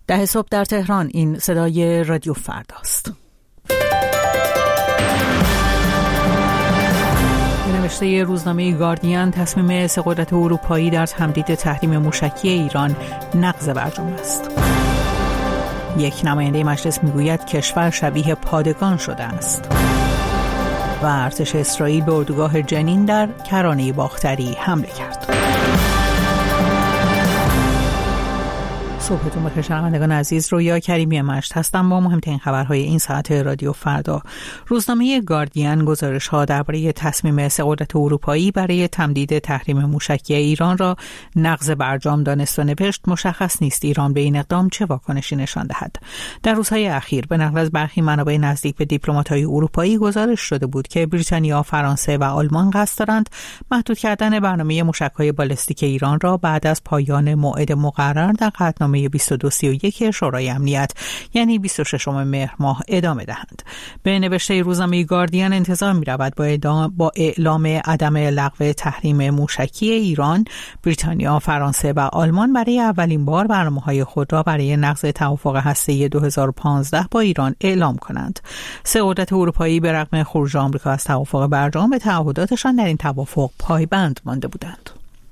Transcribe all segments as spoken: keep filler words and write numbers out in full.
ده صبح در تهران. این صدای رادیو فرداست. نوشته روزنامه گاردین، تصمیم سه قدرت اروپایی در تمدید تحریم موشکی ایران نقض برجام است. یک نماینده مجلس میگوید کشور شبیه پادگان شده است. و ارتش اسرائیل به اردوگاه جنین در کرانه باختری حمله کرد. صبحتون بخیر شنوندگان عزیز، رویا کریمی مشت هستم با مهمترین خبرهای این ساعت رادیو فردا. روزنامه گاردین گزارش‌ها درباره تصمیم سه قدرت اروپایی برای تمدید تحریم موشکی ایران را نقض برجام دانست و نوشت مشخص نیست ایران به این اقدام چه واکنشی نشان دهد. در روزهای اخیر به نقل از برخی منابع نزدیک به دیپلمات‌های اروپایی گزارش شده بود که بریتانیا، فرانسه و آلمان قصد دارند محدود کردن برنامه موشک‌های بالستیک ایران را بعد از پایان موعد مقرر در قطعنامه بیست و دو سی و یک شورای امنیت یعنی بیست و ششم مهر ماه ادامه دهند. به نوشته روزنامه گاردین انتظار می‌رود با, با اعلام عدم لغو تحریم موشکی ایران، بریتانیا، فرانسه و آلمان برای اولین بار برنامه‌های خود را برای نقض توافق هسته‌ای دو هزار و پانزده با ایران اعلام کنند. سه قدرت اروپایی به رغم خروج آمریکا از توافق برجام به تعهداتشان در این توافق پایبند مانده بودند.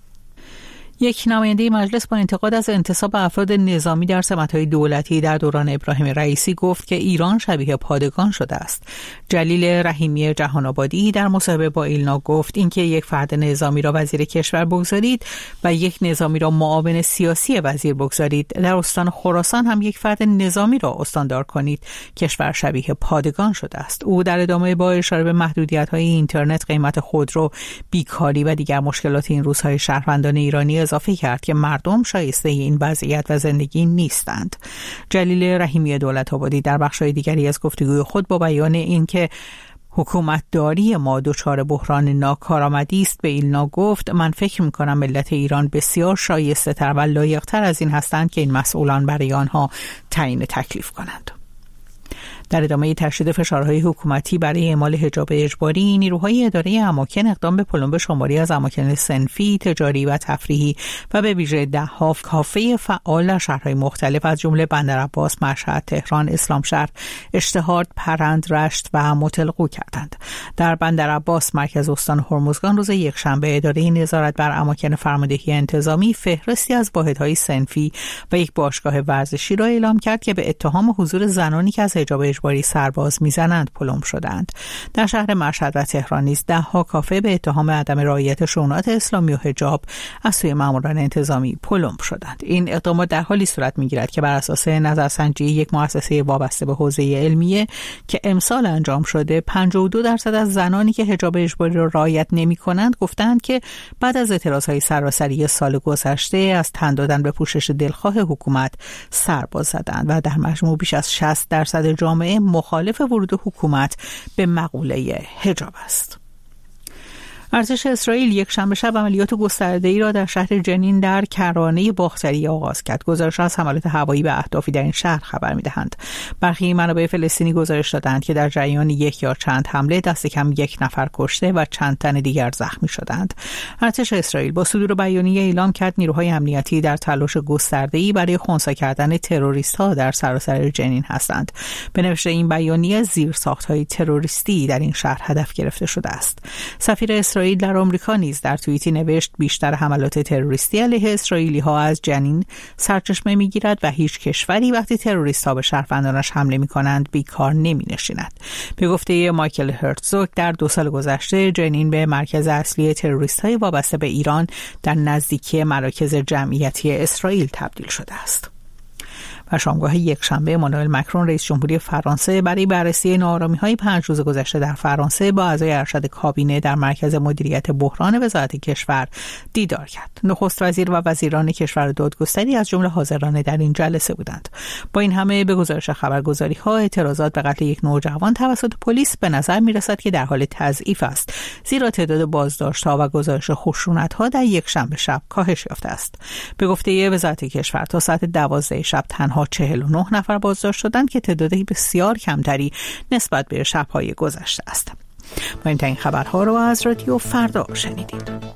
یک نماینده مجلس با انتقاد از انتصاب افراد نظامی در سمت‌های دولتی در دوران ابراهیم رئیسی گفت که ایران شبیه پادگان شده است. جلیل رحیمی جهان‌آبادی در مصاحبه با ایلنا گفت اینکه یک فرد نظامی را وزیر کشور بگذارید و یک نظامی را معاون سیاسی وزیر بگذارید، در استان خراسان هم یک فرد نظامی را استاندار کنید، کشور شبیه پادگان شده است. او در ادامه با اشاره به محدودیت‌های اینترنت، قیمت خودرو، بیکاری و دیگر مشکلات این روزهای شهروندان ایرانی اضافه کرد که مردم شایسته این وضعیت و زندگی نیستند. جلیل رحیمی دولت‌آبادی در بخش‌های دیگری از گفتگوی خود با بیان اینکه حکومتداری ما دچار بحران ناکارآمدی است به ایلنا گفت من فکر می‌کنم ملت ایران بسیار شایسته‌تر و لایق‌تر از این هستند که این مسئولان برای آنها تعیین تکلیف کنند. در ادامه تشدید فشارهای حکومتی برای اعمال حجاب اجباری، نیروهای اداره اماکن اقدام به پلمب شماری از اماکن صنفی، تجاری و تفریحی و به ویژه ده‌ها کافه فعال در شهرهای مختلف از جمله بندرعباس، مشهد، تهران، اسلامشهر، اشتهارد، پرند، رشت و متلقو کردند. در بندرعباس مرکز استان هرمزگان روز یکشنبه اداره نظارت بر اماکن فرماندهی انتظامی فهرستی از واحدهای صنفی و یک باشگاه ورزشی را اعلام کرد که به اتهام حضور زنانی که از حجاب اجباری سرباز میزنند پلم شدند. در شهر مشهد و تهران نیز ده ها کافه به اتهام عدم رعایت شونات اسلامی و حجاب از سوی ماموران انتظامی پلم شدند. این اقدامات در حالی صورت میگیرد که بر اساس نظرسنجی یک مؤسسه وابسته به حوزه علمیه که امسال انجام شده، پنجاه و دو درصد از زنانی که حجاب اجباری را رعایت نمی‌کنند گفتند که بعد از اعتراضهای سراسری سال گذشته از تن دادن به پوشش دلخواه حکومت سرباز زدند و در مجموع بیش از شصت درصد جامعه مخالف ورود حکومت به مقوله حجاب است. ارتش اسرائیل یک شنبه شب عملیات گسترده‌ای را در شهر جنین در کرانه باختری آغاز کرد. گزارش از حملات هوایی به اهدافی در این شهر خبر می‌دهند. برخی منابع فلسطینی گزارش دادند که در جریان یک یا چند حمله دست کم یک نفر کشته و چند تن دیگر زخمی شدند. ارتش اسرائیل با صدور بیانیه اعلام کرد نیروهای امنیتی در تلاش گسترده‌ای برای خنثی کردن تروریست‌ها در سراسر جنین هستند. به نوشته این بیانیه زیرساخت‌های تروریستی در این شهر هدف گرفته شده است. سفیر اسرائیل در آمریکا نیز در توییتی نوشت بیشتر حملات تروریستی علیه اسرائیلی ها از جنین سرچشمه میگیرد و هیچ کشوری وقتی تروریست ها به شهروندانش حمله می کنند بیکار نمی نشیند. به گفته مایکل هرتزوگ در دو سال گذشته جنین به مرکز اصلی تروریست های وابسته به ایران در نزدیکی مراکز جمعیتی اسرائیل تبدیل شده است. و شامگاه یک شنبه امانوئل مکرون رئیس جمهوری فرانسه برای بررسی ناآرامی‌های پنج روز گذشته در فرانسه با اعضای ارشد کابینه در مرکز مدیریت بحران وزارت کشور دیدار کرد. نخست وزیر و وزیران کشور دادگستری از جمله حاضران در این جلسه بودند. با این همه به گزارش خبرگزاری‌ها اعتراضات به قتل یک نوجوان توسط پلیس به نظر می‌رسد که در حال تضعیف است، زیرا تعداد بازداشت‌ها و گزارش خشونت‌ها در یک شنبه شب کاهش یافته است. به گفته وزارت کشور تا ساعت دوازده شب تنها چهل و نه نفر بازداشت شدند که تعدادی بسیار کمتری نسبت به شب‌های گذشته است. ما این خبرها رو از رادیو فردا شنیدید.